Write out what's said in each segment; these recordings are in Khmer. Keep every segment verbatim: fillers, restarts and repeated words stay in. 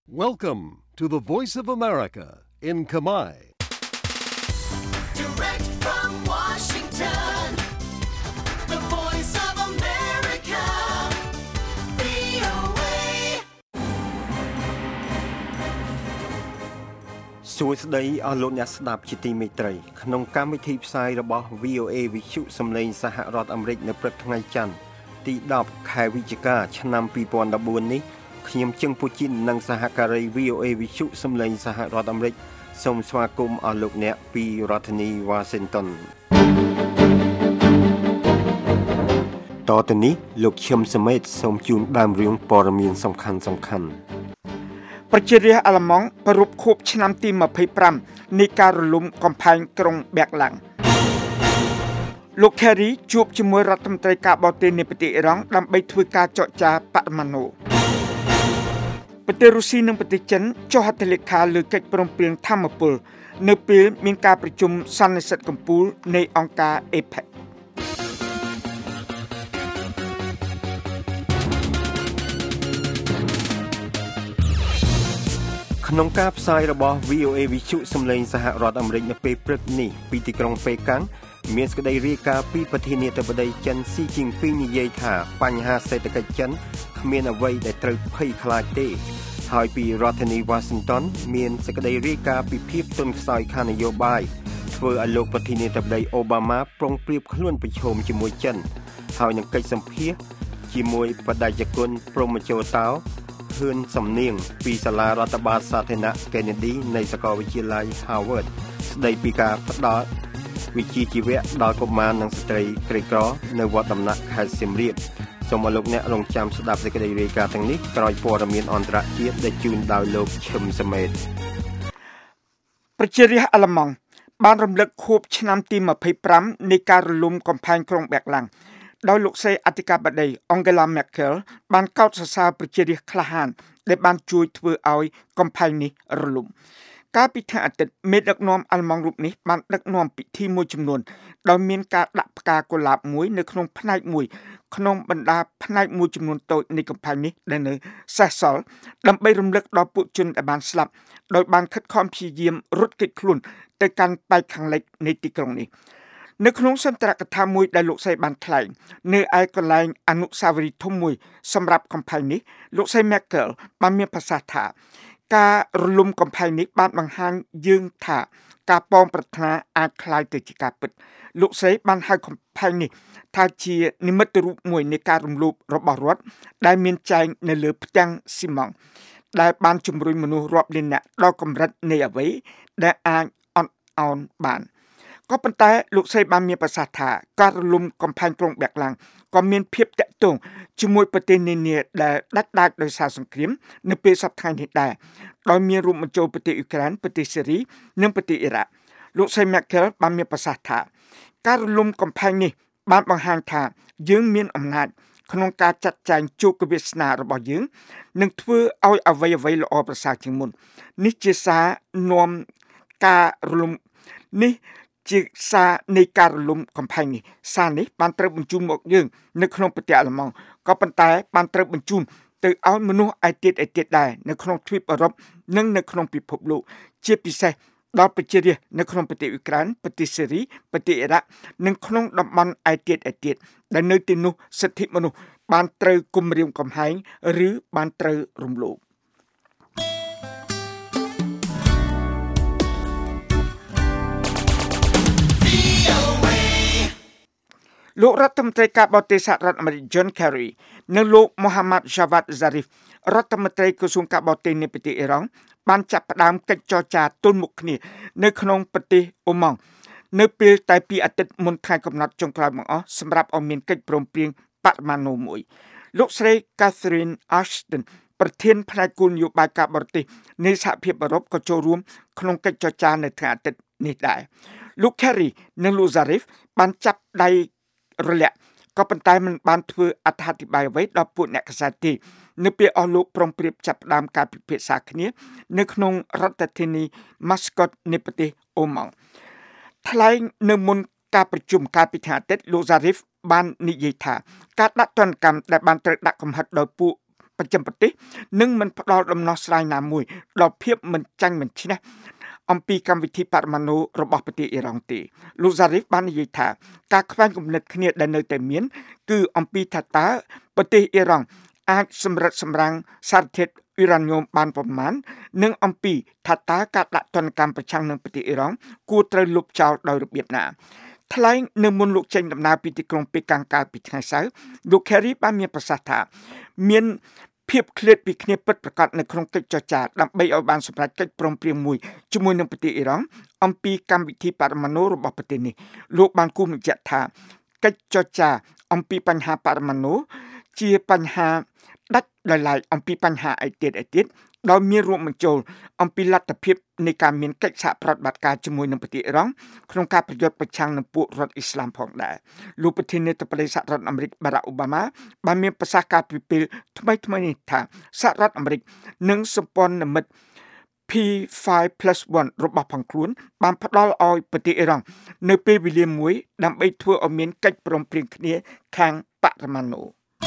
Welcome to the Voice of America in Khmer. Direct from Washington, the Voice of America, វី អូ เอសួស្តីអស់លោកអ្នកស្ដាប់ជាទីមេត្រីក្នុងកម្មវិធីផ្សាយរបស់ វី អូ เอ វិទ្យុសំឡេងសហរដ្ឋអាមេរិកនៅព្រឹកថ្ងៃច័ន្ទទីដប់ខែវិច្ឆិកាឆ្នាំពីរពាន់ដប់បួននេះខ្ញុំជឹងពូជីននិងសហការី វី អូ เอ វិទ្យុសំឡេងសហរដ្ឋអាមេរិកសូមស្វាគមន៍អស់លោកអ្នកពីរដ្ឋធានី Washington តទៅនេះលោកឈឹមសមេតសូមជូនដើមរឿងព័ត៌មានសំខាន់សំខាន់ប្រជារាស្ត្រអាល្លឺម៉ង់ប្រពខួបឆ្នាំទីยี่สิบห้าនៃការរលំកំផែងក្រុងបែកឡាំងលោក Kerry ជួបជាមួយរដ្ឋមន្ត្រីការបរទេសនៃប្រទេសអ៊ីរ៉ង់ដើម្បីធ្វើការចរចាបរិមាណូប្រទេសរុស្ស៊ីនិងប្រទេសចិនចុះហត្ថលេខាលើកិច្ចព្រមព្រៀងធម្មពលនៅពេលមានការប្រជុំសន្និសីទកំពូលនៃអង្គការ เอ พี อี ซีក្នុងការផ្សាយរបស់ វី អូ เอ វិទ្យុសំឡេងសហរដ្ឋអាមេរិកនៅពេលព្រឹកនេះពីទីក្រុងប៉េកាំងមានសេចក្តីរាយការណ៍ពីប្រធានាធិបតីចិនស៊ីជីនពីងនិយាយថាបញ្ហាសេដ្ឋកិច្ចចិនគ្មានអ្វីដែលត្រូវភ័យខ្លាចទេហើយពីរដ្ឋធានី Washington មានសេចក្តីរាយការណ៍ពីភាពទន់ខ្សោយខាងនយោបាយធ្វើឲ្យលោកប្រធានាធិបតីអូបាម៉ាប្រុងប្រៀបខ្លួនប្រឈមជាមួយចិនហើយនឹងកិច្ចសម្ភាសជាមួយបដិជគុណព្រហ្មជោតោហ៊ឿនសំនៀងពីសាលារដ្ឋបាលសាធារណៈ Kennedy នៃសាកលវិទ្យាល័យ Harvard ស្ដីពីការផ្ដល់វិជ្ជាជីវៈដល់កុមារនិងស្ត្រីក្រីក្រនៅវត្តដំណាក់ខេត្តសៀមរាបសូមឲ្យលោកអ្នករងចាំស្ដាប់សេចក្តីរាយការណ៍ទាំងនេះក្រោយព័ត៌មានអន្តរជាតិដែលជូនដោយលោកឈឹមសមេតប្រជារាស្ត្រអាល្លឺម៉ង់បានរំលឹកខួបឆ្នាំទីยี่สิบห้าនៃការរលំកំផែងក្រុងបែកឡាំងដោយលោកស្រីអធិការបតី Angela Merkel បានកោតសរសើរប្រជារាស្ត្រក្លាហានដែលបានជួយធ្វើឲ្យកំផែងនេះរលំកាលពីថ្ងៃអាទិត្យមេដឹកនាំអាល្លឺម៉ង់រូបនេះបានដឹកនាំពិធីមួយចំនួនដោយមានការដាក់ផ្កាកុលាបមួយនៅក្នុងផ្នែកមួយក្នុងបណ្ដាផ្នែកមួយចំនួនតូចនៃកំផែងនេះដែលនៅសេសសល់ដើម្បីរំលឹកដល់ពួកជនដែលបានស្លាប់ដោយបានខិតខំព្យាយាមរត់គេចខ្លួនទៅកាន់ប៉ែកខាងលិចនៃទីក្រុងនេះនៅក្នុងសន្ទរកថាមួយដែលលោកស្រីបានថ្លែងនៅឯកន្លែងអនុស្សាវរីយ៍ធំមួយសម្រាប់កំផែងនេះលោកស្រី Merkel បានមានប្រសាសន៍ថាការរលំកំផែងនេះបានបង្ហាញយើងថាការប៉ងប្រាថ្នាអាចคล้ายទៅជាការពិតលោកស្រីបានហៅកំផែងនេះថាជានិមិត្តរូបមួយនៃការរំលោភរបស់រដ្ឋដែលមានចែងនៅលើផ្ទាំងស៊ីម៉ង់ដែលបានជំរុញមនុស្សរាប់លាននាក់ដល់កម្រិតនៃអ្វីដែលអាចអត់ឱនបានក៏ប៉ុន្តែលោកស្រីបានមានប្រសាសន៍ថាការរលំកំផែងក្រុងបែកឡាំងក៏មានភាពតាក់ទងជាមួយប្រទេសនានាដែលដាច់ដាច់ដោយសារសង្គ្រាមនៅពេលសប្តាហ៍នេះដែរដោយមានរួមបញ្ចូលប្រទេសអ៊ុយក្រែនប្រទេសសេរីនិងប្រទេសអ៊ីរ៉ាក់លោកស្រី Merkel បានមានប្រសាសន៍ថាការរលំកំផែងនេះបានបង្ហាញថាយើងមានអំណាចក្នុងការចាត់ចែងជោគវាសនារបស់យើងនិងធ្វើឲ្យអ្វីអ្វីល្អប្រសើរជាងមុននេះជាសារនាំការរលំនេះជាសារនៃការរលំកំផែងនេះសារនេះបានត្រូវបញ្ជូនមកយើងនៅក្នុងប្រទេសអាល្លឺម៉ង់ក៏ប៉ុន្តែបានត្រូវបញ្ជូនទៅឲ្យមនុស្សឯទៀតឯទៀតដែរនៅក្នុងទ្វីបអឺរ៉ុបនិងនៅក្នុងពិភពលោកជាពិសេសដល់ប្រជារាស្ត្រនៅក្នុងប្រទេសអ៊ុយក្រែនប្រទេសសេរីប្រទេសអ៊ីរ៉ាក់និងក្នុងតំបន់ឯទៀតឯទៀតដែលនៅទីនោះសិទ្ធិមនុស្សបានត្រូវគំរាមកំហែងឬបានត្រូវរំលោភលោករដ្ឋមន្ត្រីការបរទេសសហរដ្ឋអាមេរិក John Kerry និងលោក Mohammad Javad Zarif រដ្ឋមន្ត្រីក្រសួងការបរទេសនៃប្រទេសអ៊ីរ៉ង់បានចាប់ផ្ដើមកិច្ចចរចាទល់មុខគ្នានៅក្នុងប្រទេសអូម៉ង់នៅពេលតែពីអាទិត្យមុនថ្ងៃកំណត់ចុងក្រោយបង្អស់សម្រាប់ឲ្យមានកិច្ចព្រមព្រៀងបរិមាណូមួយលោកស្រី Catherine Ashton ប្រធានផ្នែកគោលនយោបាយការបរទេសនៃសហភាពអឺរ៉ុបក៏ចូលរួមក្នុងកិច្ចចរចានៅថ្ងៃអាទិត្យនេះដែរលោក Kerry និងលោក Zarif បានចាប់ដៃរលាក់ក៏ប៉ុន្តែមិនបានធ្វើអត្ថាធិប្បាយអ្វីដល់ពួកអ្នកកាសែតទេនៅពេលអស់លោកប្រុងប្រៀបចាប់ផ្ដើមការពិភាក្សាគ្នានៅក្នុងរដ្ឋធានី Muscat នៃប្រទេសអូម៉ង់ថ្លែងនៅមុនការប្រជុំកាលពីថ្ងៃអាទិត្យលោក Zarif បាននិយាយថាការដាក់ទណ្ឌកម្មដែលបានត្រូវដាក់កំហិតដោយពួកបប្រចាំប្រទេសនិងមិនផ្ដល់ដំណោះស្រាយណាមួយដល់ភាពមិនចាញ់មិនឈ្នះអំពីកម្មវិធីបរមាណុរបស់ប្រទេសអ៊ីរ៉ង់ទេលោក Zarif បាននិយាយថាការខ្វែងគំនិតគ្នាដែលនៅតែមានគឺអំពីថាតើប្រទេសអ៊ីរ៉ង់អាចសម្រិតសម្រាំងសារធាតុអ៊ីរ៉ាញ៉ូមបានប្រមាណនិងអំពីថាតើការដាក់ទណ្ឌកម្មប្រឆាំងនឹងប្រទេសអ៊ីរ៉ង់គួរត្រូវលុបចោលដោយរបៀបណាថ្លែងនៅមុនលោកចេញដំណើរពីទីក្រុងប៉េកាំងកាលពីថ្ងៃសៅរ៍លោក Kerry បានមានប្រសាសន៍ថាមានភាពឃ្លាតពីគ្នាពិតប្រាកដនៅក្នុងកិច្ចចរចាដើម្បីឲ្យបានសម្រេចកិច្ចព្រមព្រៀងមួយជាមួយនឹងប្រទេសអ៊ីរ៉ង់អំពីកម្មវិធីបរមាណុរបស់ប្រទេសនេះលោកបានគូសបញ្ជាក់ថាកិច្ចចរចាអំពីបញ្ហាបរមាណុជាបញ្ហាដាច់ដោយឡែកអំពីបញ្ហាឯទៀតឯទៀតដោយមានរួមបញ្ចូលអំពីលទ្ធភាពនៃការមានកិច្ចសហប្រតិបត្តិការជាមួយនឹងប្រទេសអ៊ីរ៉ង់ក្នុងការប្រយុទ្ធប្រឆាំងនឹងពួករដ្ឋអ៊ីស្លាមផងដែរលោកប្រធានាធិបតីសហរដ្ឋអាមេរិកបារ៉ាក់អូបាម៉ាបានមានប្រសាសន៍ការពីពេលថ្មីថ្មីនេះថាសហរដ្ឋអាមេរិកនិងសម្ព័ន្ធមិត្ត P ហ្វៃ plus one របស់ផងខ្លួនបានផ្ដល់ឲ្យប្រទេសអ៊ីរ៉ង់នៅពេលវេលាមួយដើម្បីធ្វើឲ្យមានកិច្ចព្រមព្រៀងគ្នាខាងបរមាណុ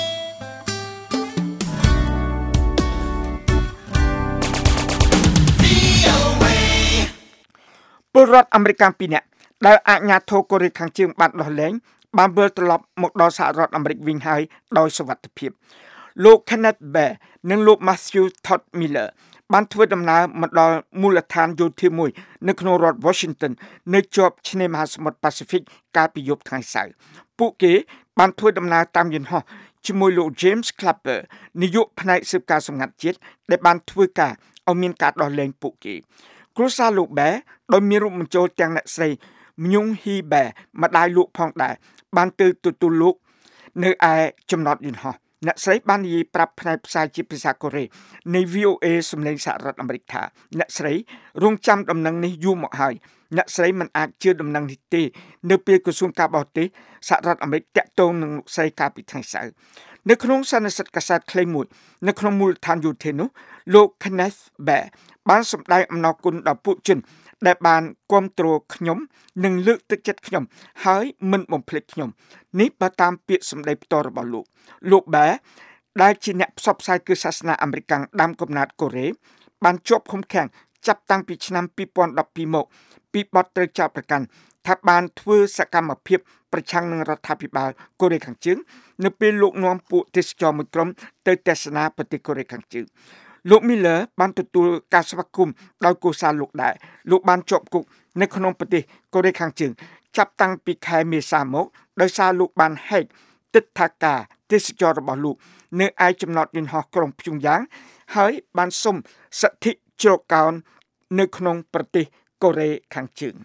ពលរដ្ឋអាមេរិកពីរនាក់ដែលអាជ្ញាធរកូរ៉េខាងជើងបានដោះលែងបានវិលត្រឡប់មកដល់សហរដ្ឋអាមេរិកវិញហើយដោយសុវត្ថិភាពលោក Kenneth Baer និងលោក Matthew Todd Miller បានធ្វើដំណើរមកដល់មូលដ្ឋានយោធាមួយនៅក្នុងរដ្ឋ Washington នៅជាប់ឆ្នេរមហាសមុទ្រ Pacific កាលពីយប់ថ្ងៃសៅរ៍ពួកគេបានធ្វើដំណើរតាមយន្តហោះជាមួយលោក James Clapper នាយកផ្នែកស៊ើបការសម្ងាត់ជាតិដែលបានធ្វើការឲ្យមានការដោះលែងពួកគេគ្រួសារលោក Baer ដោយមានរួមបញ្ចូលទាំងអ្នកស្រី Myung Hee Baer ម្ដាយលោកផងដែរបានទៅទទួលលោកនៅឯចំណតយន្តហោះអ្នកស្រីបាននិយាយប្រាប់ផ្នែកផ្សាយជាភាសាកូរ៉េនៃ V O A សម្លេងសហរដ្ឋអាមេរិកថាអ្នកស្រីរងចាំដំណឹងនេះយូរមកហើយអ្នកស្រីមិនអាចជឿដំណឹងនេះទេនៅពេលក្រសួងការបរទេសសហរដ្ឋអាមេរិកតាក់ទងនឹងលោកស្រីកាលពីថ្ងៃសៅរ៍នៅក្នុងសន្និសីទកាសែតខ្លីមួយនៅក្នុងមូលដ្ឋានយោធានោះលោក Kenneth Baer បានសម្ដែងអំណរគុណដល់ពួកជនដែលបានគាំទ្រខ្ញុំនិងលើកទឹកចិត្តខ្ញុំហើយមិនបំភ្លេចខ្ញុំនេះបើតាមពាក្យសម្ដីផ្ទាល់របស់លោកលោក Baer ដែលជាអ្នកផ្សព្វផ្សាយគឺសាសនាអាមេរិកដើមកំណើតកូរ៉េបានជាប់ឃុំឃាំងចាប់តាំងពីឆ្នាំពីរពាន់ដប់ពីរមកពីបទត្រូវចោទប្រកាន់ថាបានធ្វើសកម្មភាពប្រឆាំងនឹងរដ្ឋាភិបាលកូរ៉េខាងជើងនៅពេលលោកនាំពួកទេសចរមួយក្រុមទៅទស្សនាប្រទេសកូរ៉េខាងជើងលោក Miller បានទទួលការស្វាគមន៍ដោយគូសារលោកដែរលោកបានជាប់គុកនៅក្នុងប្រទេសកូរ៉េខាងជើងចាប់តាំងពីខែមេសាមកដោយសារលោកបានហែកទិដ្ឋាការទេសចររបស់លោកនៅឯចំណតយន្តហោះក្រុងព្យុងយ៉ាងហើយបានសុំសិទ្ធិជ្រកកោននៅក្នុងប្រទេសកូរ៉េខាងជើង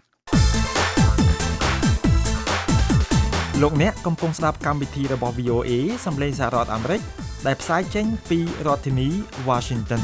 លោកអ្នកកំពុងស្ដាប់កម្មវិធីរបស់ V O A សម្លេងសហរដ្ឋអាមេរិកដែលផ្សាយចេញពីរដ្ឋធានី Washington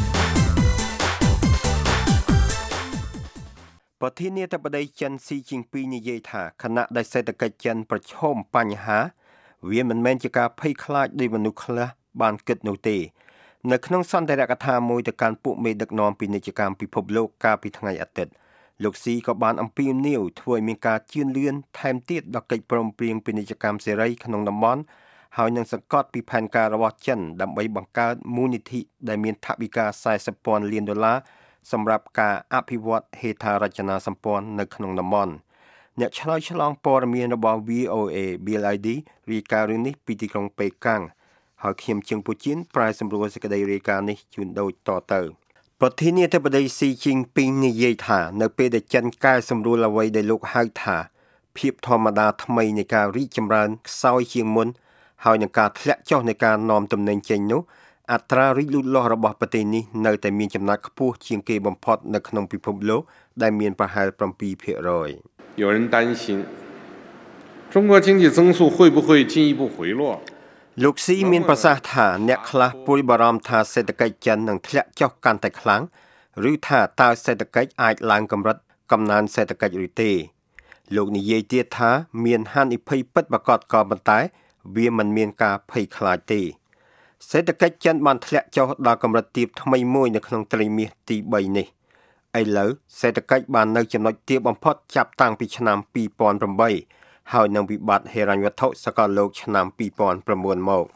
ប្រធានាធិបតីចិនស៊ីជីងពីងនិយាយថាខណៈដែលសេដ្ឋកិច្ចចិនប្រឈមបញ្ហាវាមិនមែនជាការភ័យខ្លាចដោយមនុស្សខ្លះបានគិតនោះទេនៅក្នុងសន្ទរកថាមួយទៅកាន់ពួកមេដឹកនាំពាណិជ្ជកម្មពិភពលោកកាលពីថ្ងៃអាទិត្យលោកស៊ីក៏បានអំពាវនាវធ្វើឲ្យមានការជឿនលឿនថែមទៀតដល់កិច្ចព្រមព្រៀងពាណិជ្ជកម្មសេរីក្នុងតំបន់ហើយនឹងសង្កត់ពីផែនការរបស់ចិនដើម្បីបង្កើតមូលនិធិដែលមានថវិកាสี่สิบពាន់លានដុល្លារសម្រាប់ការអភិវឌ្ឍហេដ្ឋារចនាសម្ព័ន្ធនៅក្នុងតំបន់អ្នកឆ្លើយឆ្លងព័ត៌មានរបស់ V O A Bill I D រាយការណ៍រឿងនេះពីទីក្រុងប៉េកាំងហើយខ្ញុំជើងពូជិនប្រែសម្រួលសេចក្តីរាយការណ៍នេះជូនដូចតទៅប្រធានាធិបតីស៊ីជីងពីងនិយាយថានៅពេលដែលចិនកែសម្រួលអ្វីដែលលោកហៅថាភាពធម្មតាថ្មីនៃការរីកចម្រើនខ្សោយជាងមុនហើយនឹងការធ្លាក់ចុះនៃការនាំទំនិញចេញនោះអត្រារីកលូតលាស់របស់ប្រទេសនេះនៅតែមានចំណាត់ខ្ពស់ជាងគេបំផុតនៅក្នុងពិភពលោកដែលមានប្រហែលseven percent 有人担心中国经济增速会不会进一步回落លោកស៊ីមានប្រសាសន៍ថាអ្នកខ្លះព្រួយបារម្ភថាសេដ្ឋកិច្ចចិននឹងធ្លាក់ចុះកាន់តែខ្លាំងឬថាតើសេដ្ឋកិច្ចអាចឡើងកម្រិតកំណើនសេដ្ឋកិច្ចឬទេលោកនិយាយទៀតថាមានហានិភ័យពិតប្រាកដក៏ប៉ុន្តែវាមិនមានការភ័យខ្លាចទេសេដ្ឋកិច្ចចិនបានធ្លាក់ចុះដល់កម្រិតទាបថ្មីមួយនៅក្នុងត្រីមាសទីthreeនេះឥឡូវសេដ្ឋកិច្ចបាននៅចំណុចទាបបំផុតចាប់តាំងពីឆ្នាំtwo thousand eightហើយនឹងវិបត្តិហិរញ្ញវត្ថុសកលលោកឆ្នាំtwo thousand nineមក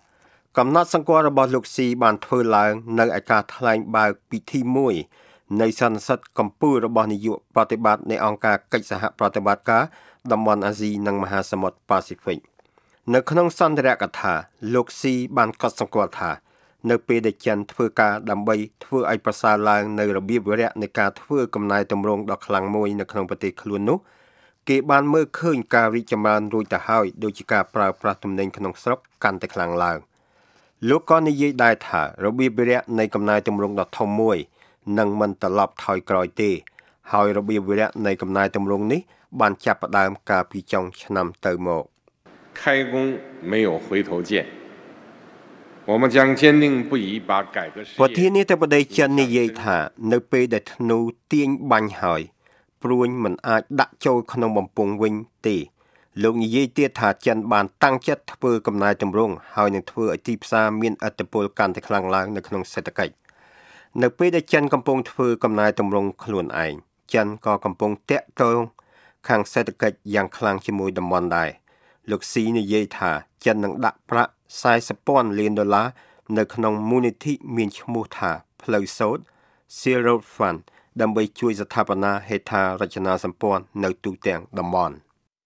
កំណត់សង្កល់របស់លោកស៊ីបានធ្វើឡើងនៅឯការថ្លែងបើកពិធីមួយនៃសន្និសីទកម្ពុជារបស់នាយកប្រតិបត្តិនៃអង្គការកិច្ចសហប្រតិបត្តិការតំបន់អាស៊ីនិងមហាសមុទ្រប៉ាស៊ីហ្វិកនៅក្នុងសន្ទរកថាលោកស៊ីបានកត់សម្គាល់ថានៅពេលដែលចិនធ្វើការដើម្បីធ្វើឲ្យប្រសើរឡើងនៅរបៀបវិរៈនៃការធ្វើកំណែទម្រង់ដ៏ខ្លាំងមួយនៅក្នុងប្រទេសខ្លួននោះគេបានមើលឃើញការរីកចម្រើនរួចទៅហើយដូចជាការប្រើប្រាស់ទំនិញក្នុងស្រុកកាន់តែខ្លាំងឡើងលោកក៏និយាយដែរថារបៀបវិរៈនៃកំណែទម្រង់ដ៏ធំមួយនឹងមិនត្រឡប់ថយក្រោយទេហើយរបៀបវិរៈនៃកំណែទម្រង់នេះបានចាប់ផ្ដើមកាលពីចុងឆ្នាំទៅមក开弓没有回头箭我们将坚定不移把改革事业ប្រធានាធិបតីចិននិយាយថានៅពេលដែលធ្នូទាញបាញ់ហើយព្រួញមិនអាចដាក់ចូលក្នុងបំពង់វិញទេលោកនិយាយទៀតថាចិនបានតាំងចិត្តធ្វើកំណែទម្រង់ហើយនឹងធ្វើឲ្យទីផ្សារមានឥទ្ធិពលកាន់តែខ្លាំងឡើងនៅក្នុងសេដ្ឋកិច្ចនៅពេលដែលចិនកំពុងធ្វើកំណែទម្រង់ខ្លួនឯងចិនក៏កំពុងតាក់ទងខាងសេដ្ឋកិច្ចយ៉ាងខ្លាំងជាមួយតំបន់ដែរលោកស៊ីនិយាយថាចិននឹងដាក់ប្រាក់សែសិបពាន់លានដុល្លារនៅក្នុងមូលនិធិមានឈ្មោះថាផ្លូវសូត្រ Zero Fund ដើម្បីជួយស្ថាបនាហេដ្ឋារចនាសម្ព័ន្ធនៅទូទាំងតំបន់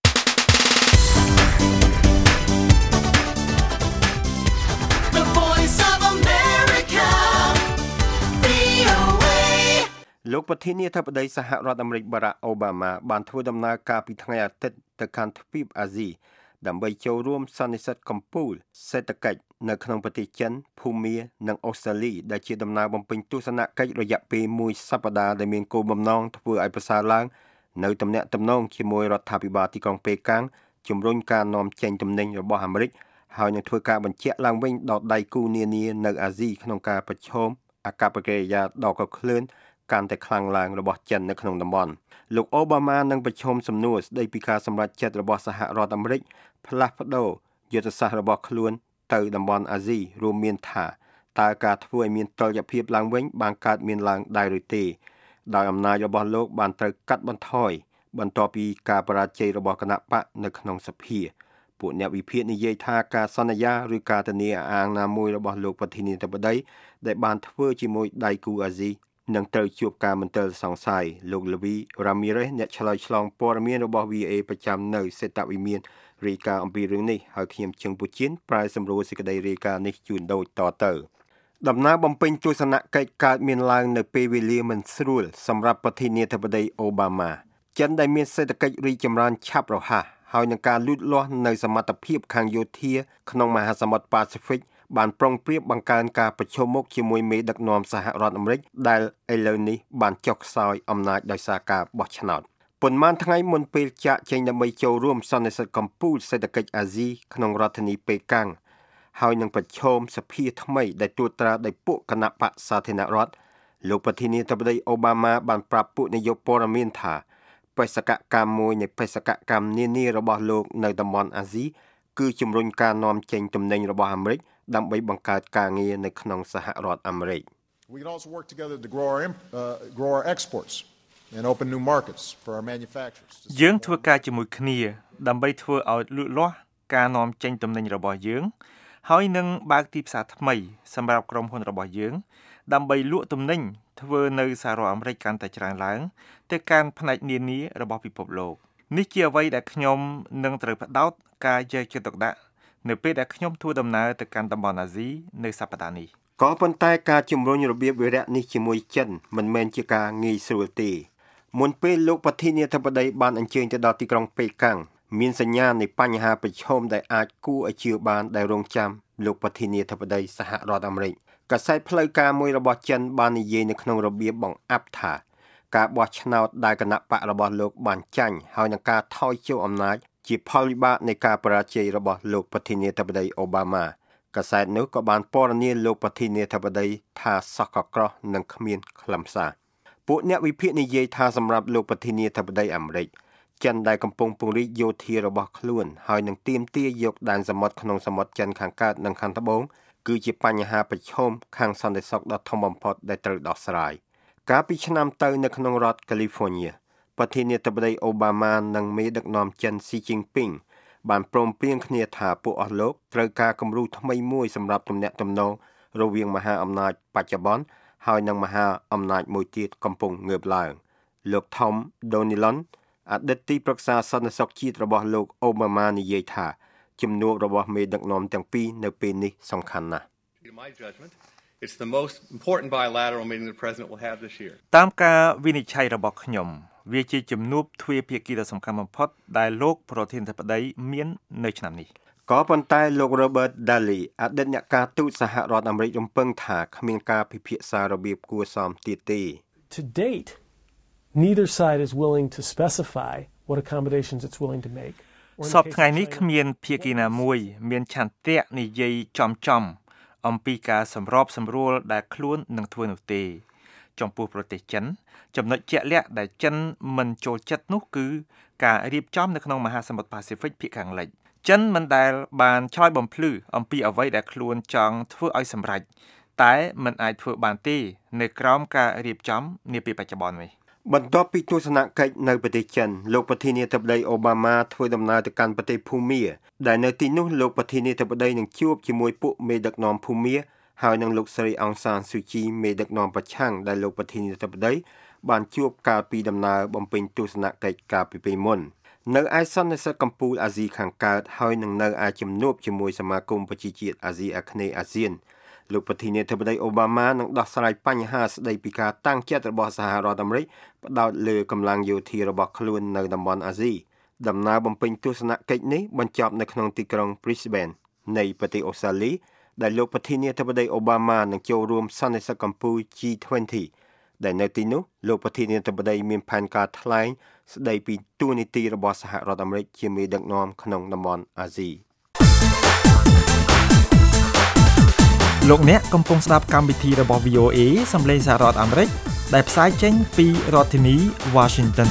The Voice of America, វី អូ เอលោកប្រធានាធិបតីសហរដ្ឋអាមេរិកបារ៉ាក់អូបាម៉ាបានធ្វើដំណើរការពីថ្ងៃអាទិត្យទៅកាន់ទ្វីបអាស៊ីដើម្បីចូលរួមសន្និសីទកម្ពុជាសេដ្ឋកិច្ចនៅក្នុងប្រទេសចិនភូមានិងអូស្ត្រាលីដែលជាដំណើរបំពេញទស្សនកិច្ចរយៈពេលមួយសប្តាហ៍ដែលមានគោលបំណងធ្វើឲ្យប្រសើរឡើងនៅទំនាក់ទំនងជាមួយរដ្ឋាភិបាលទីក្រុងប៉េកាំងជំរុញការនាំចេញទំនិញរបស់អាមេរិកហើយនឹងធ្វើការបញ្ជាក់ឡើងវិញដល់ដៃគូនានានៅអាស៊ីក្នុងការប្រឈមអាកប្បកិរិយាដ៏កក្លឿនកាន់តែខ្លាំងឡើងរបស់ចិននៅក្នុងតំបន់លោកអូបាម៉ានឹងប្រឈមសំណួរស្ដីពីការសម្រេចចិត្តរបស់សហរដ្ឋអាមេរិកផ្លាស់ប្ដូរយុទ្ធសាស្ត្ររបស់ខ្លួនទៅតំបន់អាស៊ីរួមមានថាតើការធ្វើឲ្យមានតុល្យភាពឡើងវិញបានកើតមានឡើងដែរឬទេដោយអំណាចរបស់លោកបានត្រូវកាត់បន្ថយបន្ទាប់ពីការបរាជ័យរបស់គណៈបកនៅក្នុងសភាពួកអ្នកវិភាគនិយាយថាការសន្យាឬការធានាអាងណាមួយរបស់លោកប្រធានាធិបតីដែលបានធ្វើជាមួយដៃគូអាស៊ីនឹងត្រូវជួបការមន្ទិលសង្ស័យលោកលវីរ៉ាមីរ៉េសអ្នកឆ្លើយឆ្លងព័ត៌មានរបស់ វី អូ เอ ប្រចាំនៅសេតវិមានរាយការណ៍អំពីរឿងនេះហើយខ្ញុំជឹងពូជៀនប្រាយសម្រួលសេចក្តីរាយការណ៍នេះជូនដូចតទៅដំណើរបំពេញទស្សនកិច្ចកើតមានឡើងនៅពេលវេលាមិនស្រួលសម្រាប់ប្រធានាធិបតីអូបាម៉ាចិនដែលមានសេដ្ឋកិច្ចរីកចម្រើនឆាប់រហ័សហើយនឹងការលូតលាស់នៅសមត្ថភាពខាងយោធាក្នុងមហាសមុទ្រប៉ាស៊ីហ្វិកបានប្រុងប្រៀបបង្កើនការប្រឈមមុខជាមួយមេដឹកនាំសហរដ្ឋអាមេរិកដែលឥឡូវនេះបានចុះខ្សោយអំណាចដោយសារការបោះឆ្នោតប៉ុន្មានថ្ងៃមុនពេលចាក់ចេញដើម្បីចូលរួមសន្និសីទកម្ពុជាសេដ្ឋកិច្ចអាស៊ីក្នុងរដ្ឋធានីប៉េកាំងហើយនឹងប្រឈមសភាថ្មីដែលត្រួតត្រាដោយពួកគណៈបកសាធារណរដ្ឋលោកប្រធានាធិបតីអូបាម៉ាបានប្រាប់ពួកនាយកព័ត៌មានថាបេសកកម្មមួយនៃបេសកកម្មនានារបស់លោកនៅតំបន់អាស៊ីគឺជំរុញការនាំចេញទំនិញរបស់អាមេរិកដើម្បីបង្កើតការងារនៅក្នុងសហរដ្ឋអាមេរិក We can also work together to grow our uh, grow our exports and open new markets for our manufacturers. យើងធ្វើការជាមួយគ្នាដើម្បីធ្វើឲ្យលូតលាស់ការនាំចេញទំនិញរបស់យើងហើយនឹងបើកទីផ្សារថ្មីសម្រាប់ក្រុមហ៊ុនរបស់យើងដើម្បីលក់ទំនិញធ្វើនៅសហរដ្ឋអាមេរិកកាន់តែច្រើនឡើងទៅកាន់ផ្នែកនានារបស់ពិភពលោកនេះជាអ្វីដែលខ្ញុំនឹងត្រូវផ្ដោតការយកចិត្តទុកដាក់នៅពេលដែលខ្ញុំធ្វើដំណើរទៅកាន់តំបន់អាស៊ីនៅសប្តាហ៍នេះក៏ប៉ុន្តែការជំរុញរបៀបវិរៈនេះជាមួយចិនមិនមែនជាការងាយស្រួលទេមុនពេលលោកប្រធានាធិបតីបានអញ្ជើញទៅដល់ទីក្រុងប៉េកាំងមានសញ្ញានៃបញ្ហាប្រឈមដែលអាចគួរឲ្យជឿបានដែលរងចាំលោកប្រធានាធិបតីសហរដ្ឋអាមេរិកកាសែតផ្លូវការមួយរបស់ចិនបាននិយាយនៅក្នុងរបៀបបង្អាប់ថាការបោះឆ្នោតដែលគណៈបករបស់លោកបានចាញ់ហើយនឹងការថយចុះអំណាចជាផលវិបាកនៃការបរាជ័យរបស់លោកប្រធានាធិបតីអូបាម៉ាកាសែតនោះក៏បានពណ៌នាលោកប្រធានាធិបតីថាសោះកក្រោះនិងគ្មានខ្លឹមសារពួកអ្នកវិភាគនិយាយថាសម្រាប់លោកប្រធានាធិបតីអាមេរិកចិនដែលកំពុងពង្រីកយោធារបស់ខ្លួនហើយនឹងទាមទារយកដែនសមុទ្រក្នុងសមុទ្រចិនខាងកើតនិងខាងត្បូងគឺជាបញ្ហាប្រឈមខាងសន្តិសុខដ៏ធំបំផុតដែលត្រូវដោះស្រាយកាលពីឆ្នាំទៅនៅក្នុងរដ្ឋ California ប្រធានាធិបតីអូបាម៉ានិងមេដឹកនាំចិនស៊ីជីនពីងបានព្រមព្រៀងគ្នាថាពួកអស់លោកត្រូវការគំរូថ្មីមួយសម្រាប់ទំនាក់ទំនងរវាងមហាអំណាចបច្ចុប្បន្នហើយនិងមហាអំណាចមួយទៀតកំពុងងើបឡើងលោក Tom Donilon អតីតទីប្រឹក្សាសន្តិសុខជាតិរបស់លោកអូបាម៉ានិយាយថាជំនួបរបស់មេដឹកនាំទាំងពីរនៅពេលនេះសំខាន់ណាស់ It's the most important bilateral meeting the president will have this year. តាមការវិនិច្ឆ័យរបស់ខ្ញុំវាជាជំនួបទ្វេភាគីដ៏សំខាន់បំផុតដែលលោកប្រធានាធិបតីមាននៅឆ្នាំនេះក៏ប៉ុន្តែលោក Robert Daly អតីតអ្នកការទូតសហរដ្ឋអាមេរិករំពឹងថាគ្មានការពិភាក្សារបៀបគួរសមទៀតទេ To date, neither side is willing to specify what accommodations it's willing to make. សពថ្ងៃនេះគ្មានភាគីណាមួយមានឆន្ទៈនិយាយចំចំអំពីការសម្របសម្រួលដែលខ្លួននឹងធ្វើនោះទេចំពោះប្រទេសចិនចំណុចជាក់លាក់ដែលចិនមិនចូលចិត្តនោះគឺការរៀបចំនៅក្នុងមហាសមុទ្រប៉ាស៊ីហ្វិកភាគខាងលិចចិនមិនដែលបានឆ្លើយបំភ្លឺអំពីអ្វីដែលខ្លួនចង់ធ្វើឲ្យសម្រេចតែមិនអាចធ្វើបានទេនៅក្រោមការរៀបចំនាពេលបច្ចុប្បន្ននេះបន្ទាប់ពីទស្សនកិច្ចនៅប្រទេសចិនលោកប្រធានាធិបតីអូបាម៉ាធ្វើដំណើរទៅកាន់ប្រទេសភូមាដែលនៅទីនោះលោកប្រធានាធិបតីនឹងជួបជាមួយពួកមេដឹកនាំភូមាហើយនឹងលោកស្រីអង្សានស៊ូជីមេដឹកនាំប្រឆាំងដែលលោកប្រធានាធិបតីបានជួបកាលពីដំណើរបំពេញទស្សនកិច្ចកាលពីពេលមុននៅឯសន្និសីទកម្ពុជាអាស៊ីខាងកើតហើយនឹងនៅឯជំនួបជាមួយសមាគមប្រជាជាតិអាស៊ីអាគ្នេយ៍អាស៊ានលោកប្រធានាធិបតីអូបាម៉ានឹងដោះស្រាយបញ្ហាស្ដីពីការតាំងចិត្តរបស់សហរដ្ឋអាមេរិកផ្ដោតលើកម្លាំងយោធារបស់ខ្លួននៅតំបន់អាស៊ីដំណើរបំពេញទស្សនកិច្ចនេះបញ្ចប់នៅក្នុងទីក្រុង Brisbane នៃប្រទេសអូស្ត្រាលីដែលលោកប្រធានាធិបតីអូបាម៉ានឹងចូលរួមសន្និសីទកម្ពុជា G ยี่สิบ ដែលនៅទីនោះលោកប្រធានាធិបតីមានផែនការថ្លែងស្ដីពីតួនាទីរបស់សហរដ្ឋអាមេរិកជាមេដឹកនាំក្នុងតំបន់អាស៊ីលោកអ្នកកំពុងស្ដាប់កម្មវិធីរបស់ វី អូ เอ សំឡេងសហរដ្ឋអាមេរិកដែលផ្សាយចេញពីរដ្ឋធានី Washington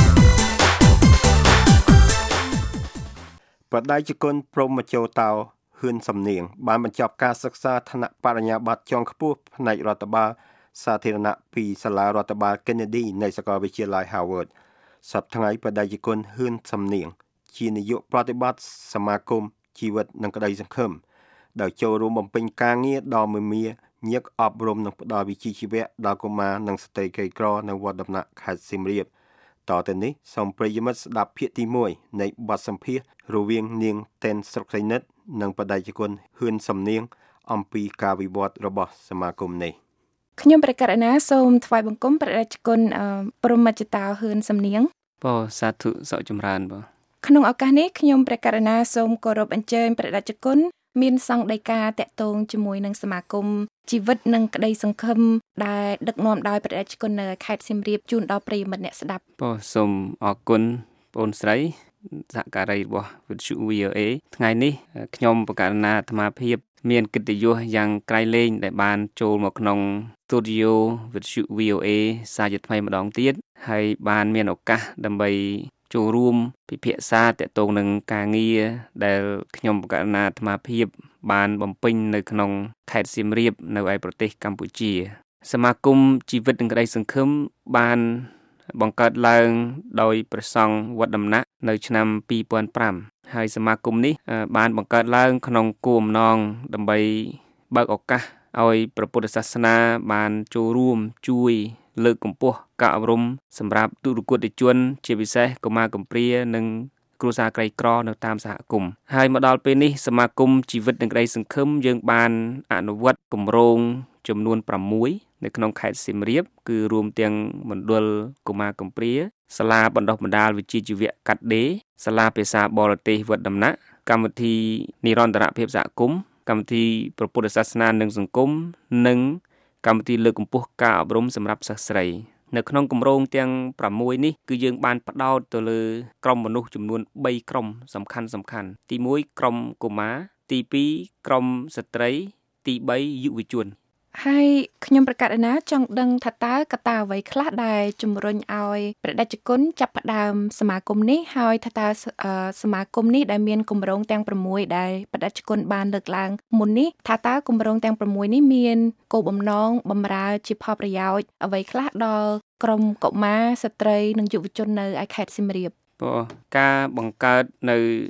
បដិជគុណព្រហ្មជោតោហ៊ឿនសំនៀងបានបញ្ចប់ការសិក្សាថ្នាក់បរិញ្ញាបត្រជាន់ខ្ពស់ផ្នែករដ្ឋបាលសាធារណៈពីសាលារដ្ឋបាល Kennedy នៃសាកលវិទ្យាល័យ Harvard សប្តាហ៍ថ្ងៃបដិជគុណហ៊ឿនសំនៀងជានាយកប្រតិបត្តិសមាគមជីវិតនិងក្តីសង្ឃឹមដោយចូលរួមបំពេញការងារដ៏មមាញឹកអប់រំនិងផ្តល់វិជ្ជាជីវៈដល់កុមារនិងស្ត្រីក្រីក្រនៅវត្តដំណាក់ខេត្តសៀមរាបតទៅនេះសូមប្រិយមិត្តស្ដាប់ភាគទីមួយនៃបទសម្ភាសន៍រវាងនាងតែនស្រុកសីនិតនិងបដិជគុណហ៊ឿនសំនៀងអំពីការវិវត្តរបស់សមាគមនេះខ្ញុំព្រះករុណាសូមថ្វាយបង្គំព្រះរាជគុណព្រហ្មជតាហ៊ឿនសំនៀងបងសាធុសុខចម្រើនបងក្នុងឱកាសនេះខ្ញុំព្រះករុណាសូមគោរពអញ្ជើញព្រះរាជគុណមានសង្ឃដីកាតាក់ទងជាមួយនឹងសមាគមជីវិតនិងក្តីសង្ឃឹមដែលដឹកនាំដោយព្រះរាជគុណនៅខេត្តសៀមរាបជូនដល់ប្រិយមិត្តអ្នកស្ដាប់បងសូមអរគុណបងស្រីសហការីរបស់វិទ្យុ វី អូ เอ ថ្ងៃនេះខ្ញុំបកករណាអាត្មាភាពមានកិត្តិយសយ៉ាងក្រៃលែងដែលបានចូលមកក្នុងស្ទូឌីយោវិទ្យុ វី អូ เอ សារជាថ្មីម្ដងទៀតហើយបានមានឱកាសដើម្បីចូលរួមពិភាក្សាទាក់ទងនឹងការងារដែលខ្ញុំបកករណាអាត្មាភាពបានបំពេញនៅក្នុងខេត្តសៀមរាបនៅឯប្រទេសកម្ពុជាសមាគមជីវិតនិងក្តីសង្ឃឹមបានបង្កើតឡើងដោយព្រះសង្ឃវត្តដំណាក់នៅឆ្នាំពីរពាន់ប្រាំហើយសមាគមនេះបានបង្កើតឡើងក្នុងគោលបំណងដើម្បីបើកឱកាសឲ្យព្រះពុទ្ធសាសនាបានចូលរួមជួយលើកកម្ពស់ការអប់រំសម្រាប់ទូរគតជនជាពិសេសកុមារកំព្រានិងគ្រួសារក្រីក្រនៅតាមសហគមន៍ហើយមកដល់ពេលនេះសមាគមជីវិតនិងក្តីសង្ឃឹមយើងបានអនុវត្តគម្រោងចំនួនប្រាំមួយនៅក្នុងខេត្តសៀមរាបគឺរួមទាំងមណ្ឌលកុមារកំព្រាសាលាបណ្ដុះបណ្ដាលវិជ្ជាជីវៈកាត់ដេរសាលាភាសាបរទេសវត្តដំណាក់កម្មវិធីនិរន្តរភាពសហគមន៍កម្មវិធីព្រះពុទ្ធសាសនានិងសង្គមនិងកម្មវិធីលើកកម្ពស់ការអប់រំសម្រាប់សិស្សស្រីនៅក្នុងគម្រោងទាំងប្រាំមួយនេះគឺយើងបានផ្ដោតទៅលើក្រុមមនុស្សចំនួនបីក្រុមសំខាន់សំខាន់ទីមួយក្រុមកុមារទីពីរក្រុមស្ត្រីទីបីយុវជនហើយខ្ញុំប្រកាសណាចង់ដឹងថាតើកត្តាអ្វីខ្លះដែលជំរុញឲ្យព្រះតេជគុណចាប់ផ្ដើមសមាគមនេះហើយថាតើសមាគមនេះដែលមានគម្រោងទាំងប្រាំមួយដែលព្រះតេជគុណបានលើកឡើងមុននេះថាតើគម្រោងទាំងប្រាំមួយនេះមានគោលបំណងបម្រើជាផលប្រយោជន៍អ្វីខ្លះដល់ក្រុមកុមារស្ត្រីនិងយុវជននៅឯខេត្តសៀមរាបព្រោះការបង្កើតនៅ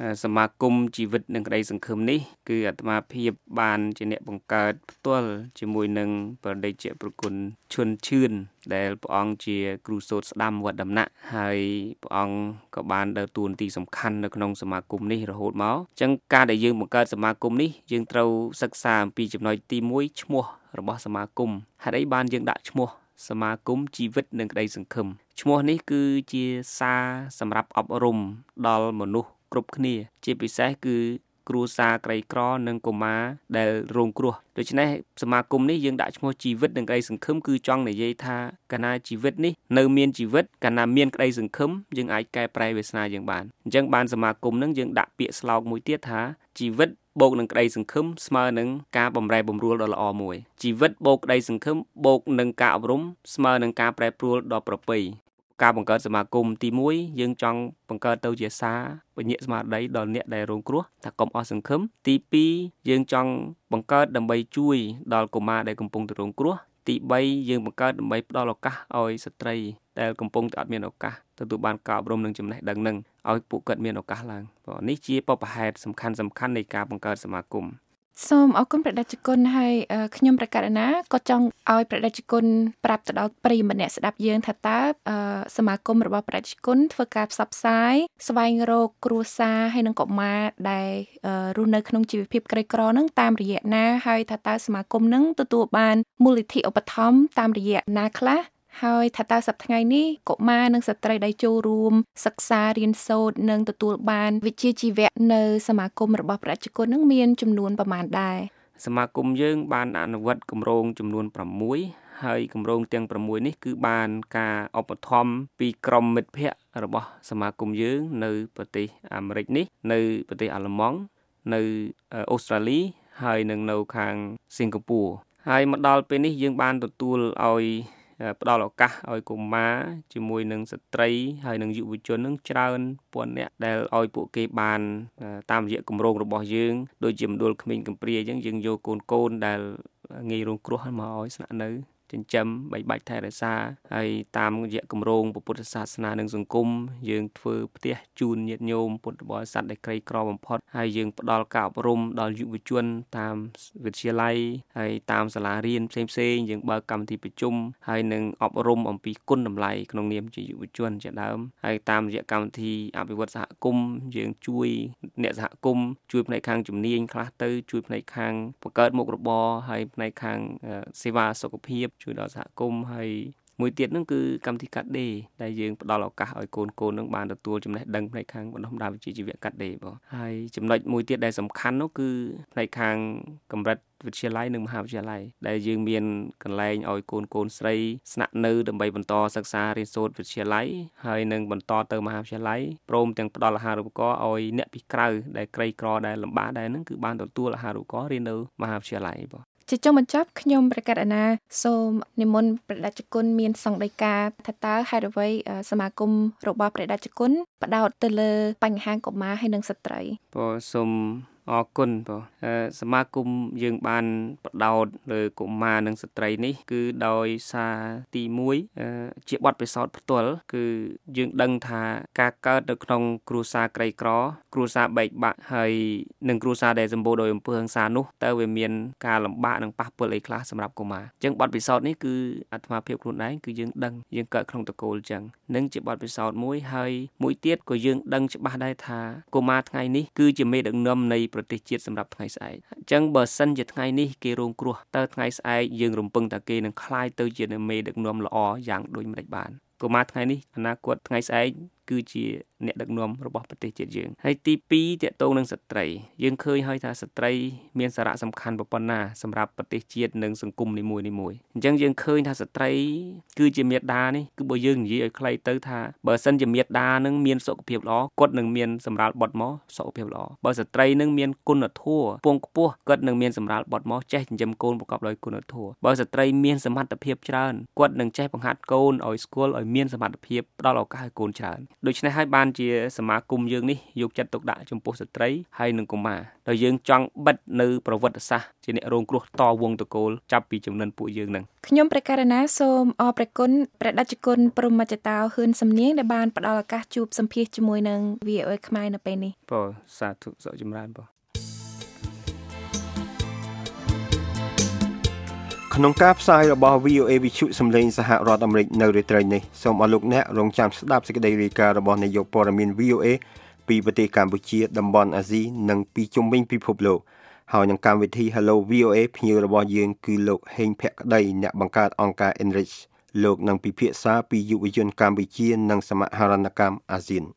សមាគមជីវិតនិងក្តីសង្ឃឹមនេះគឺអាត្មាភាពបានជាអ្នកបង្កើតផ្ទាល់ជាមួយនឹងព្រះតេជប្រគុណឈុនឈឿនដែលព្រះអង្គជាគ្រូសូត្រស្ដាំវត្តដំណាក់ហើយព្រះអង្គក៏បានដើរតួនាទីសំខាន់នៅក្នុងសមាគមនេះរហូតមកអញ្ចឹងការដែលយើងបង្កើតសមាគមនេះយើងត្រូវសិក្សាអំពីចំណុចទីមួយឈ្មោះរបស់សមាគមហេតុអីបានយើងដាក់ឈ្មោះសមាគមជីវិតនិងក្តីសង្ឃឹមឈ្មោះនេះគឺជាសារសម្រាប់អប់រំដល់មនុស្សគ្រប់គ្នាជាពិសេសគឺគ្រួសារក្រីក្រនិងកុមារដែលរងគ្រោះដូច្នេះសមាគមនេះយើងដាក់ឈ្មោះជីវិតនិងក្តីសង្ឃឹមគឺចង់និយាយថាកាលណាជីវិតនេះនៅមានជីវិតកាលណាមានក្តីសង្ឃឹមយើងអាចកែប្រែវាសនាយើងបានអញ្ចឹងបានសមាគមនឹងយើងដាក់ពាក្យស្លោកមួយទៀតថាជីវិតបូកនឹងក្តីសង្ឃឹមស្មើនឹងការបំរែបំរួលដ៏ល្អមួយជីវិតបូកក្តីសង្ឃឹមបូកនឹងការអប់រំស្មើនឹងការប្រែប្រួលដ៏ប្រពៃការបង្កើតសមាគមទីមួយយើងចង់បង្កើតទៅជាសារពញ្ញាស្មារតីដល់អ្នកដែលរងគ្រោះថាកុំអស់សង្ឃឹមទីពីរយើងចង់បង្កើតដើម្បីជួយដល់កុមារដែលកំពុងទៅរងគ្រោះទីបីយើងបង្កើតដើម្បីផ្ដល់ឱកាសឲ្យស្ត្រីដែលកំពុងតែអត់មានឱកាសទទួលបានការអប់រំនិងចំណេះដឹងនឹងឲ្យពួកគាត់មានឱកាសឡើងព្រោះនេះជាបបហេតុសំខាន់សំខាន់នៃការបង្កើតសមាគមសូមអរគុណព្រះតេជគុណហើយខ្ញុំប្រកាសណាក៏ចង់ឲ្យព្រះតេជគុណប្រាប់ទៅដល់ប្រិយមិត្តម្នាក់ស្ដាប់យើងថាតើសមាគមរបស់ព្រះតេជគុណធ្វើការផ្សព្វផ្សាយស្វែងរកគ្រួសារហើយនិងកុមារដែលរស់នៅក្នុងជីវភាពក្រីក្រនឹងតាមរយៈណាហើយថាតើសមាគមនឹងទទួលបានមូលនិធិឧបត្ថម្ភតាមរយៈណាខ្លះហើយថាតើសប្តាហ៍ថ្ងៃនេះកុមារនិងស្ត្រីដែលចូលរួមសិក្សារៀនសូត្រនិងទទួលបានវិជ្ជាជីវៈនៅសមាគមរបស់ព្រះតេជគុណនឹងមានចំនួនប្រមាណដែរសមាគមយើងបានអនុវត្តគម្រោងចំនួនប្រាំមួយហើយគម្រោងទាំងប្រាំមួយនេះគឺបានការឧបត្ថម្ភពីក្រុមមិត្តភ័ក្តិរបស់សមាគមយើងនៅប្រទេសអាមេរិកនេះនៅប្រទេសអាល្លឺម៉ង់នៅអូស្ត្រាលីហើយនិងនៅខាងសិង្ហបុរីហើយមកដល់ពេលនេះយើងបានទទួលឲ្យផ្ដល់ឱកាសឲ្យកុមារជាមួយនឹងស្ត្រីហើយនិងយុវជននឹងច្រើនពាន់នាក់ដែលឲ្យពួកគេបានតាមរយៈគម្រោងរបស់យើងដូចជាមណ្ឌលក្មេងកំព្រាអញ្ចឹងយើងយកកូនកូនដែលងាយរងគ្រោះមកឲ្យស្នាក់នៅចិញ្ចឹមបីបាច់ថែរក្សាហើយតាមរយៈគម្រោងពុទ្ធសាសនានិងសង្គមយើងធ្វើផ្ទះជូនញាតិញោមពុទ្ធបរិស័ទដែលក្រីក្របំផុតហើយយើងផ្ដល់ការអប់រំដល់យុវជនតាមវិទ្យាល័យហើយតាមសាលារៀនផ្សេងៗយើងបើកកម្មវិធីប្រជុំហើយនឹងអប់រំអំពីគុណតម្លៃក្នុងនាមជាយុវជនជាដើមហើយតាមរយៈកម្មវិធីអភិវឌ្ឍសហគមន៍យើងជួយអ្នកសហគមន៍ជួយផ្នែកខាងជំនាញខ្លះទៅជួយផ្នែកខាងបង្កើតមុខរបរហើយផ្នែកខាងសេវាសុខភាពជួយដល់សហគមន៍ហើយមួយទៀតហ្នឹងគឺកម្មវិធីកាត់ដេរដែលយើងផ្ដល់ឱកាសឲ្យកូនកូននឹងបានទទួលចំណេះដឹងផ្នែកខាងបណ្ដុះបណ្ដាលវិជ្ជាជីវៈកាត់ដេរបងហើយចំណុចមួយទៀតដែលសំខាន់នោះគឺផ្នែកខាងកម្រិតវិទ្យាល័យនិងមហាវិទ្យាល័យដែលយើងមានកន្លែងឲ្យកូនកូនស្រីស្នាក់នៅដើម្បីបន្តសិក្សារៀនសូត្រវិទ្យាល័យហើយនឹងបន្តទៅមហាវិទ្យាល័យព្រមទាំងផ្ដល់អាហារូបករណ៍ឲ្យអ្នកពីក្រៅដែលក្រីក្រដែលលំបាកដែរហ្នឹងគឺបានទទួលអាហារូបករណ៍រៀននៅមហាវិទ្យាល័យបងជាចុងបញ្ចប់ខ្ញុំប្រកាសណាសូមនិមន្តព្រះតេជគុណមានសង្ឃដីកាថាតើហេតុអ្វីសមាគមរបស់ព្រះតេជគុណផ្ដោតទៅលើបញ្ហាកុមារហើយនិងស្ត្រីបងសូមអរគុណបងសមាគមយើងបានផ្ដោតលើកុមារនិងស្ត្រីនេះគឺដោយសារទីមួយជាបទពិសោធន៍ផ្ទាល់គឺយើងដឹងថាការកើតនៅក្នុងគ្រួសារក្រីក្រគ្រួសារបែកបាក់ហើយនិងគ្រួសារដែលសម្បូរដោយអំពើហិង្សានោះតើវាមានការលំបាកនិងប៉ះពាល់អីខ្លះសម្រាប់កុមារអញ្ចឹងបទពិសោធន៍នេះគឺអាត្មាភាពខ្លួនឯងគឺយើងដឹងយើងកើតក្នុងតកូលអញ្ចឹងនឹងជាបទពិសោធន៍មួយហើយមួយទៀតក៏យើងដឹងច្បាស់ដែរថាកុមារថ្ងៃនេះគឺជាមេដឹកនាំនៃប្រទេសជាតិសម្រាប់ថ្ងៃស្អែកអញ្ចឹងបើសិនជាថ្ងៃនេះគេរងគ្រោះតើថ្ងៃស្អែកយើងរំពឹងថាគេនឹងក្លាយទៅជាមេដឹកនាំល្អយ៉ាងដូចម្តេចបានកុមារថ្ងៃនេះអនាគតថ្ងៃស្អែកគឺជាអ្នកដឹកនាំរបស់ប្រទេសជាតិយើងហើយទីពីរតកតងនឹងស្ត្រីយើងឃើញហើយថាស្ត្រីមានសារៈសំខាន់ប៉ុណ្ណាសម្រាប់ប្រទេសជាតិនិងសង្គមនីមួយៗអញ្ចឹងយើងឃើញថាស្ត្រីគឺជាមាតានេះគឺបើយើងនិយាយឲ្យខ្លីទៅថាបើសិនជាមាតានឹងមានសុខភាពល្អគាត់នឹងមានសម្រាលបុត្រមកសុខភាពល្អបើស្ត្រីនឹងមានគុណធម៌ពងខ្ពស់គាត់នឹងមានសម្រាលបុត្រមកចេះចិញ្ចឹមកូនប្រកបដោយគុណធម៌បើស្ត្រីមានសមត្ថភាពច្រើនគាត់នឹងចេះបង្ហាត់កូនឲ្យស្គាល់ឲ្យមានសមត្ថភាពផ្ដល់ឱកាសឲ្យកូនច្រើនដូច្នេះហើយបានជាសមាគមយើងនេះយកចិត្តទុកដាក់ចំពោះស្ត្រីហើយនិងកុមារដោយយើងចង់បិទនៅប្រវត្តិសាស្ត្រជាអ្នករងគ្រោះតវងតកូលចាប់ពីចំនួនពួកយើងនឹងខ្ញុំព្រះករណាសូមអរព្រះគុណព្រះតេជគុណព្រហ្មចតាហ៊ឿនសំនៀងដែលបានផ្ដល់ឱកាសជួបសម្ភាសជាមួយនឹង វី អូ អេ ខ្មែរនៅពេលនេះបាទសាធុសុខចម្រើនបាទក្នុងការផ្សាយរបស់ វី អូ អេ វិទ្យុសំឡេងសហរដ្ឋអាមេរិកនៅរាត្រីនេះសូមអរលោកអ្នករងចាំស្ដាប់សេចក្តីរាយការណ៍របស់នាយកព័ត៌មាន វី អូ អេ ពីប្រទេសកម្ពុជាតំបន់អាស៊ីនិងពីជុំវិញពិភពលោកហើយនឹងកម្មវិធី Hello វី អូ អេ ភ្ញៀវរបស់យើងគឺលោកហេងភក្តីអ្នកបង្កើតអង្គការ Enrich លោកនឹងពិភាក្សាពីយុវជនកម្ពុជានិងសមហរណកម្មអាស៊ាន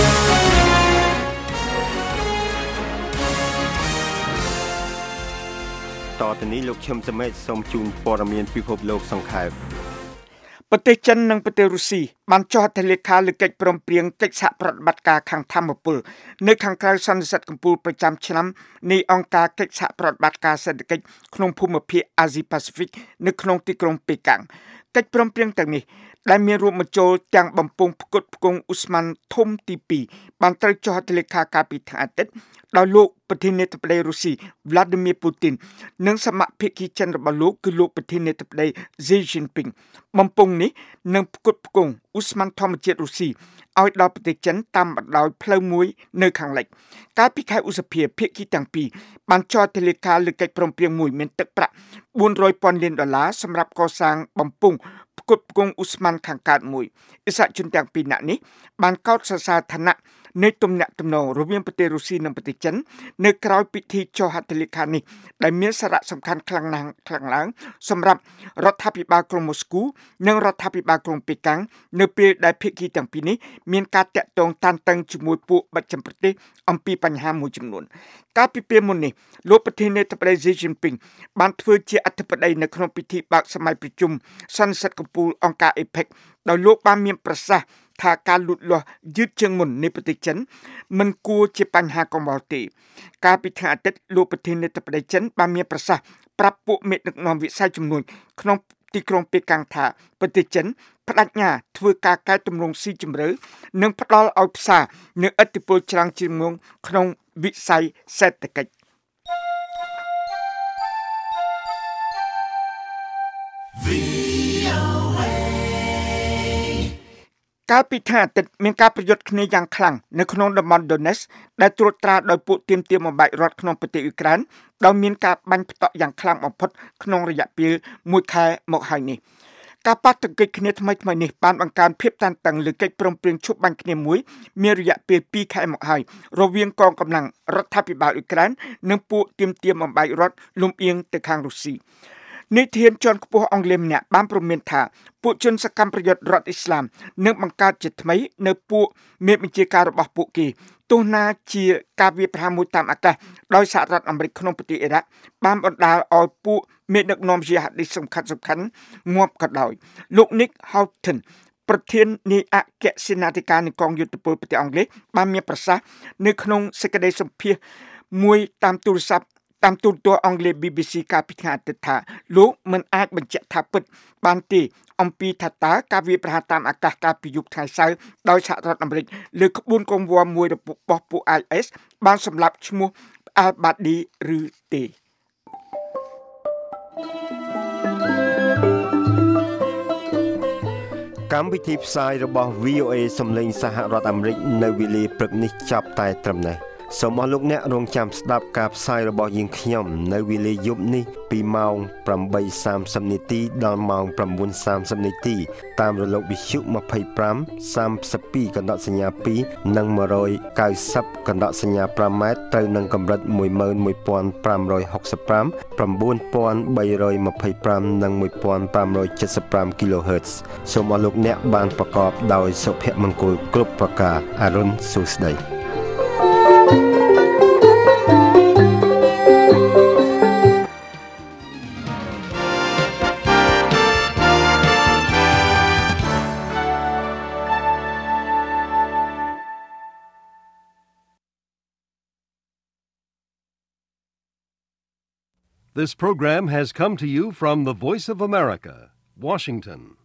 តទៅនេះលោកឈឹមសមេតសូមជូនព័ត៌មានពិភពលោកសង្ខេបប្រទេសចិននិងប្រទេសរុស្ស៊ីបានចុះហត្ថលេខាលើកិច្ចព្រមព្រៀងកិច្ចសហប្រតិបត្តិការខាងធម្មពលនៅខាងក្រៅសន្និសីទកំពូលប្រចាំឆ្នាំនៃអង្គការកិច្ចសហប្រតិបត្តិការសេដ្ឋកិច្ចក្នុងភូមិភាគអាស៊ីប៉ាស៊ីហ្វិកនៅក្នុងទីក្រុងប៉េកាំងកិច្ចព្រមព្រៀងទាំងនេះដែលមានរួមបញ្ចូលទាំងបំពង់ផ្គត់ផ្គង់អ៊ូស្ម៉ាន់ធំទីពីរបានត្រូវចុះហត្ថលេខាកាលពីថ្ងៃអាទិត្យដោយលោកប្រធានាធិបតីរុស្ស៊ី Vladimir Putin និងសមាភិកីចិនរបស់លោកគឺលោកប្រធានាធិបតី Xi Jinping បំពង់នេះនឹងផ្គត់ផ្គង់អ៊ូស្ម៉ាន់ធម្មជាតិរុស្ស៊ីឲ្យដល់ប្រទេសចិនតាមបណ្ដោយផ្លូវមួយនៅខាងលិចកាលពីខែឧសភាភាគីទាំងពីរបានចុះហត្ថលេខាលើកិច្ចព្រមព្រៀងមួយមានទឹកប្រាក់បួនរយពាន់លានដុល្លារសម្រាប់កសាងបំពង់ផ្គត់ផ្គង់អ៊ូស្ម៉ាន់ខាងកើតមួយអិសរាជជនទាំងពីរនាក់នេះបានកោតសរសើរឋានៈនៃទំនាក់ទំនងរវាងប្រទេសរុស្ស៊ីនិងប្រទេសចិននៅក្រៅពិធីចុះហត្ថលេខានេះដែលមានសារៈសំខាន់ខ្លាំងណាស់ខ្លាំងឡើងសម្រាប់រដ្ឋាភិបាលក្រុងម៉ូស្គូនិងរដ្ឋាភិបាលក្រុងប៉េកាំងនៅពេលដែលភាគីទាំងពីរនេះមានការតាក់ទងតានតឹងជាមួយពួកបច្ចេកប្រទេសអំពីបញ្ហាមួយចំនួនកាលពីពេលមុននេះលោកប្រធានាធិបតី Xi Jinping បានធ្វើជាអធិបតីនៅក្នុងពិធីបើកសម័យប្រជុំសន្និសីទកំពូលអង្គការ អេផិក ដោយលោកបានមានប្រសាសន៍ថាការលូតលាស់យឺតជាងមុននៃប្រទេសចិនមិនគួរជាបញ្ហាកង្វល់ទេកាលពីថ្ងៃអាទិត្យលោកប្រធានាធិបតីចិនបានមានប្រសាសន៍ប្រាប់ពួកមេដឹកនាំវិស័យជំនួញក្នុងទីក្រុងប៉េកាំងថាប្រទេសចិនបដិញ្ញាធ្វើការកែតម្រង់ស៊ីជម្រៅនិងផ្ដល់ឲ្យផ្សារនូវឥទ្ធិពលច្រើនជាងមុនក្នុងវិស័យសេដ្ឋកិច្ចកាលពីថ្ងៃអាទិត្យមានការប្រយុទ្ធគ្នាយ៉ាងខ្លាំងនៅក្នុងតំបន់ Donetsk ដែលត្រួតត្រាដោយពួកទាមទារបំបែករដ្ឋក្នុងប្រទេសអ៊ុយក្រែនដោយមានការបាញ់ផ្តក់យ៉ាងខ្លាំងបំផុតក្នុងរយៈពេលមួយខែមកហើយនេះការប៉ះទង្គិចគ្នាថ្មីថ្មីនេះបានបង្កើនភាពតានតឹងលើកិច្ចព្រមព្រៀងឈប់បាញ់គ្នាមួយមានរយៈពេលពីរខែមកហើយរវាងកងកម្លាំងរដ្ឋាភិបាលអ៊ុយក្រែននិងពួកទាមទារបំបែករដ្ឋលំអៀងទៅខាងរុស្ស៊ីនាយធានជាន់ខ្ពស់អង់គ្លេសម្នាក់បានព្រមានថាពួកជនសកម្មប្រយុទ្ធរដ្ឋអ៊ីស្លាមនឹងបង្កើតជាថ្មីនៅពួកមេបញ្ជាការរបស់ពួកគេទោះណាជាការវាយប្រហារមួយតាមអាកាសដោយសហរដ្ឋអាមេរិកក្នុងប្រទេសអ៊ីរ៉ាក់បានបណ្ដាលឲ្យពួកមេដឹកនាំជាហាឌីសសំខាន់សំខាន់ងាប់ក៏ដោយលោក Nick Houghton ប្រធាននាយអគ្គសេនាធិការនៃកងយុទ្ធពលប្រទេសអង់គ្លេសបានមានប្រសាសន៍នៅក្នុងសេចក្តីសម្ភាសន៍មួយតាមទូរស័ព្ទតាមទូរទស្សន៍អង់គ្លេស ប៊ី ប៊ី ស៊ី កាលពីថ្ងៃអាទិត្យថាលោកមិនអាចបញ្ជាក់ថាពិតបានទេអំពីថាតើការវាយប្រហារតាមអាកាសកាលពីយប់ថ្ងៃសៅរ៍ដោយសហរដ្ឋអាមេរិកលើក្បួនកងវ៉ាមួយរបស់ពួក អាយ អេស បានសម្លាប់ឈ្មោះ Al-Badi ឬទេកម្មវិធីផ្សាយរបស់ វី អូ អេ សំឡេងសហរដ្ឋអាមេរិកនៅវេលាព្រឹកនេះចាប់តែត្រឹមនេះសូមអរលោកអ្នករងចាំស្ដាប់ការផ្សាយរបស់យើងខ្ញុំនៅវេលាយប់នេះពីម៉ោង ប្រាំបីសាមសិប នាទីដល់ម៉ោង ប្រាំបួនសាមសិប នាទីតាមរលកវិទ្យុ ម្ភៃប្រាំ សាមសិបពីរ កណ្ដកសញ្ញាពីរ និង មួយរយកៅសិប កណ្ដកសញ្ញាប្រាំម៉ែត្រត្រូវនឹងកម្រិត មួយម៉ឺនមួយពាន់ប្រាំរយហុកសិបប្រាំ ប្រាំបួនពាន់បីរយម្ភៃប្រាំ និង មួយពាន់ប្រាំរយចិតសិបប្រាំ គីឡូហឺតซ์ សូមអរលោកអ្នកបានប្រកបដោយសុភមង្គលគ្រប់ប្រការអរុនសួស្តី This program has come to you from the Voice of America, Washington.